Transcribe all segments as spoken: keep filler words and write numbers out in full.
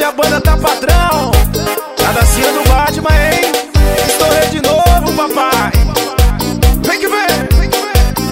é a banda tá patrão. A dancinha do Batman, hein? Estourei de novo, papai. Vem que vem, vem que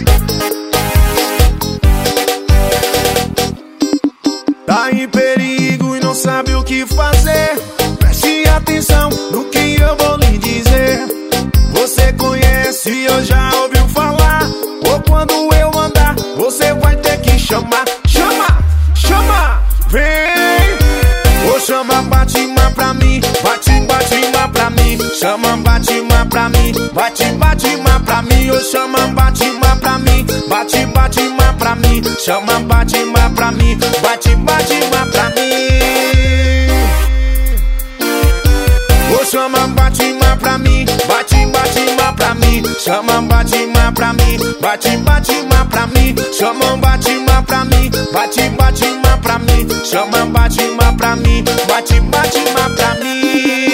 vem. Tá em perigo e não sabe o que fazer. Preste atenção no que eu vou lhe dizer. Você conhece ou já ouviu falar? Ou quando eu andar, você vai ter que chamar. Chama, chama, vem. Ou chama Batman pra mim, bate, Batman pra mim. Chama Batman pra mim, bate, Batman pra mim. Ou chama Batman pra mim, bate, Batman pra mim. Chama Batman pra mim, bate, Batman pra mim. Ou chama Batman pra mim, bate, Batman pra mim. Chama Batman pra mim, bate, Batman pra mim. Chama Batman pra mim, bate, Batman pra mim. Chama Batman pra mim, bate, Batman pra mim.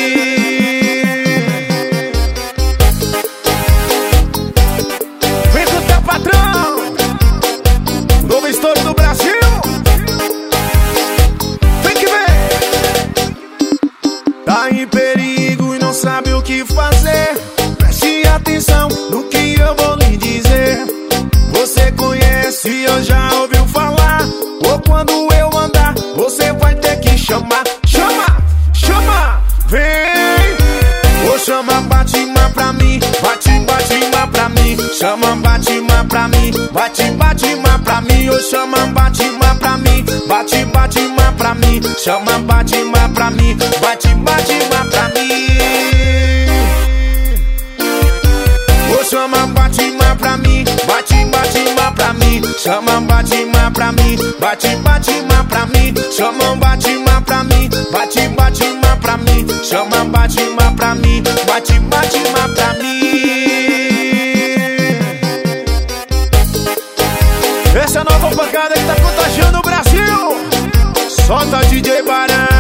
Vem com o teu patrão, novo estouro do Brasil. Vem que vem. Tá em perigo e não sabe o que fazer. Preste atenção no que eu vou lhe dizer. Você conhece ou já ouviu falar? Ou quando eu andar, você vai ter que chamar. Chama, chama, vem. Ou chama Batman pra mim, bate, Batman pra mim. Chama Batman pra mim, bate, Batman pra mim. Ou chama Batman pra mim, bate, Batman pra mim. Chama Batman pra mim, bate, Batman pra mim. Ou chama Batman pra mim, bate, Batman pra mim. Chama Batman pra mim, bate, Batman pra mim. Chama Batman pra mim, bate, Batman pra mim. Chama Batman pra mim, bate, Batman pra mim. Essa é a nova pancada que tá contagiando o Brasil. Solta D J Barão.